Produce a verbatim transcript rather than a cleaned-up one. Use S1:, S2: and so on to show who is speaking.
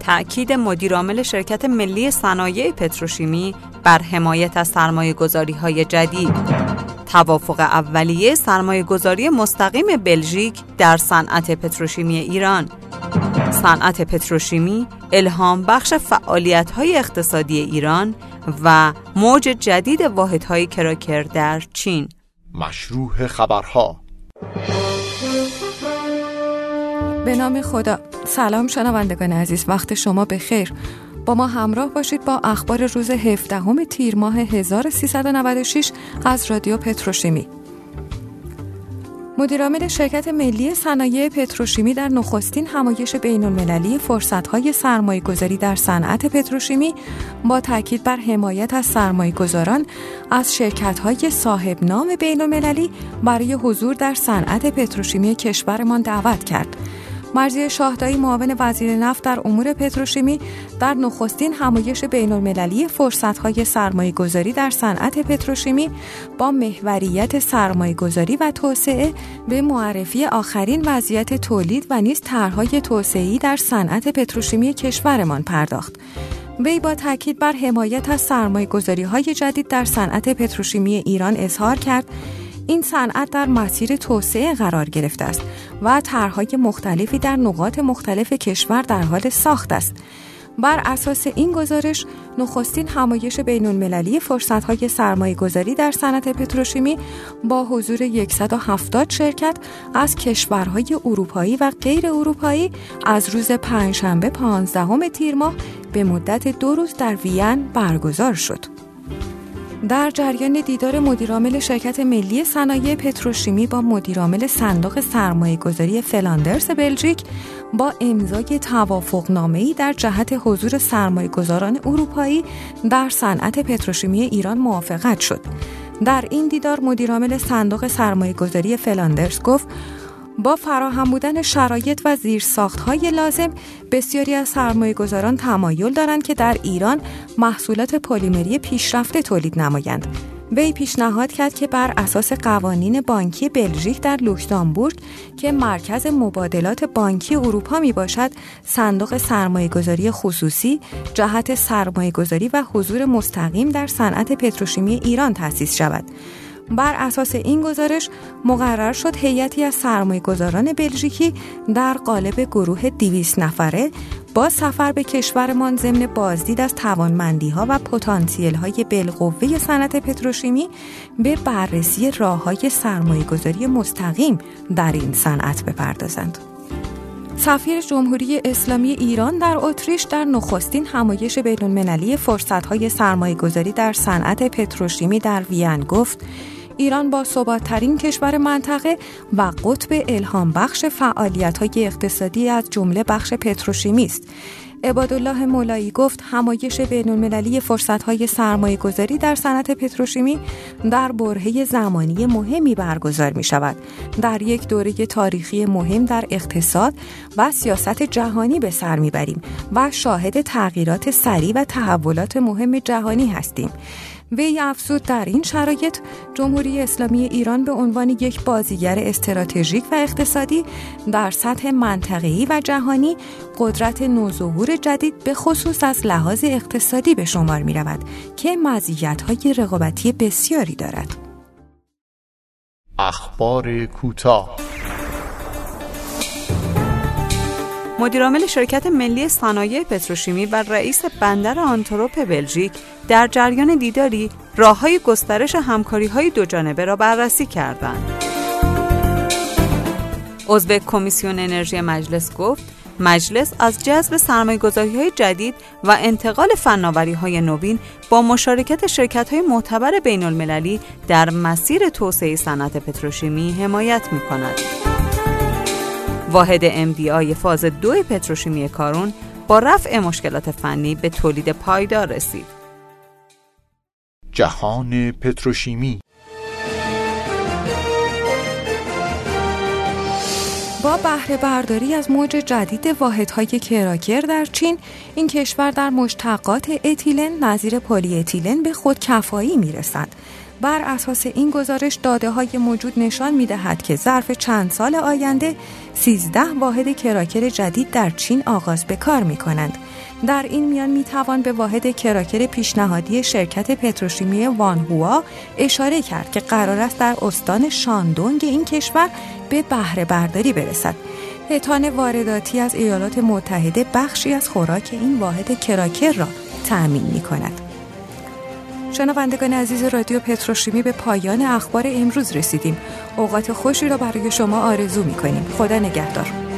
S1: تأکید مدیرعامل شرکت ملی صنایع پتروشیمی بر حمایت از سرمایه‌گذاری‌های جدید. توافق اولیه سرمایه‌گذاری مستقیم بلژیک در صنعت پتروشیمی ایران. صنعت پتروشیمی الهام بخش فعالیت‌های اقتصادی ایران و موج جدید واحدهای کراکر در چین.
S2: مشروح خبرها.
S3: به نام خدا. سلام شنوندگان عزیز، وقت شما بخیر. با ما همراه باشید با اخبار روز هفدهم تیر ماه هزار و سیصد و نود و شش از رادیو پتروشیمی. مدیرعامل شرکت ملی صنایع پتروشیمی در نخستین همایش بین‌المللی فرصت‌های سرمایه‌گذاری در صنعت پتروشیمی با تاکید بر حمایت از سرمایه‌گذاران از شرکت‌های صاحب نام بین‌المللی برای حضور در صنعت پتروشیمی کشورمان دعوت کرد. مرضیه شاهدایی، معاون وزیر نفت در امور پتروشیمی، در نخستین همایش بین‌المللی فرصت‌های سرمایه‌گذاری در صنعت پتروشیمی با محوریت سرمایه‌گذاری و توسعه به معرفی آخرین وضعیت تولید و نیز طرح‌های توسعه‌ای در صنعت پتروشیمی کشورمان پرداخت. وی با تاکید بر حمایت از سرمایه‌گذاری‌های جدید در صنعت پتروشیمی ایران اظهار کرد این صنعت در مسیر توسعه قرار گرفته است و طرح‌های مختلفی در نقاط مختلف کشور در حال ساخت است. بر اساس این گزارش، نخستین همایش بین‌المللی فرصت‌های سرمایه‌گذاری در صنعت پتروشیمی با حضور صد و هفتاد شرکت از کشورهای اروپایی و غیر اروپایی از روز پنجشنبه پانزدهم تیر ماه به مدت دو روز در وین برگزار شد. در جریان دیدار مدیرعامل شرکت ملی صنایع پتروشیمی با مدیرعامل صندوق سرمایه‌گذاری فلاندرز بلژیک با امضای توافقنامه‌ای در جهت حضور سرمایه‌گذاران اروپایی در صنعت پتروشیمی ایران موافقت شد. در این دیدار مدیرعامل صندوق سرمایه‌گذاری فلاندرز گفت با فراهم بودن شرایط و زیرساخت‌های لازم، بسیاری از سرمایه‌گذاران تمایل دارند که در ایران محصولات پلیمری پیشرفته تولید نمایند. وی پیشنهاد کرد که بر اساس قوانین بانکی بلژیک در لوکزامبورگ که مرکز مبادلات بانکی اروپا می باشد، صندوق سرمایه‌گذاری خصوصی جهت سرمایه‌گذاری و حضور مستقیم در صنعت پتروشیمی ایران تأسیس شود. بر اساس این گزارش مقرر شد هیئتی از سرمایه‌گذاران بلژیکی در قالب گروه دویست نفره با سفر به کشورمان ضمن بازدید از توانمندی‌ها و پتانسیل‌های بالقوه صنعت پتروشیمی به بررسی راه‌های سرمایه‌گذاری مستقیم در این صنعت بپردازند. سفیر جمهوری اسلامی ایران در اتریش در نخستین همایش بین‌المللی فرصت‌های سرمایه‌گذاری در صنعت پتروشیمی در وین گفت ایران با ثبات‌ترین کشور منطقه و قطب الهام بخش فعالیت‌های اقتصادی از جمله بخش پتروشیمی است. عبادالله مولایی گفت همایش بین‌المللی فرصت‌های سرمایه‌گذاری در صنعت پتروشیمی در برهه زمانی مهمی برگزار می‌شود. در یک دوره تاریخی مهم در اقتصاد و سیاست جهانی به سر می‌بریم و شاهد تغییرات سریع و تحولات مهم جهانی هستیم. وی افزود در این شرایط جمهوری اسلامی ایران به عنوان یک بازیگر استراتژیک و اقتصادی در سطح منطقه‌ای و جهانی قدرت نوظهور جدید به خصوص از لحاظ اقتصادی به شمار می رود که مزیت‌های رقابتی بسیاری دارد.
S2: اخبار کوتاه.
S1: مدیرعامل شرکت ملی صنایع پتروشیمی و رئیس بندر آنتورپ بلژیک در جریان دیداری راه‌های گسترش همکاری‌های دوجانبه را بررسی کردند. عضو کمیسیون انرژی مجلس گفت مجلس از جذب سرمایه‌گذاری‌های جدید و انتقال فناوری‌های نوین با مشارکت شرکت‌های معتبر بین‌المللی در مسیر توسعه صنعت پتروشیمی حمایت می‌کند. واحد ام دی آی فاز دو پتروشیمی کارون با رفع مشکلات فنی به تولید پایدار رسید.
S2: جهان پتروشیمی.
S3: با بهره برداری از موج جدید واحدهای کراکر در چین، این کشور در مشتقات اتیلن نظیر پلی اتیلن به خودکفایی میرسد. بر اساس این گزارش داده‌های موجود نشان می‌دهد که ظرف چند سال آینده سیزده واحد کراکر جدید در چین آغاز به کار می‌کنند. در این میان می‌توان به واحد کراکر پیشنهادی شرکت پتروشیمی وانهوا اشاره کرد که قرار است در استان شاندونگ این کشور به بهره برداری برسد. اتان وارداتی از ایالات متحده بخشی از خوراک این واحد کراکر را تأمین می‌کند. شنوندگان عزیز رادیو پتروشیمی، به پایان اخبار امروز رسیدیم. اوقات خوشی را برای شما آرزو می‌کنیم. خدا نگهدار.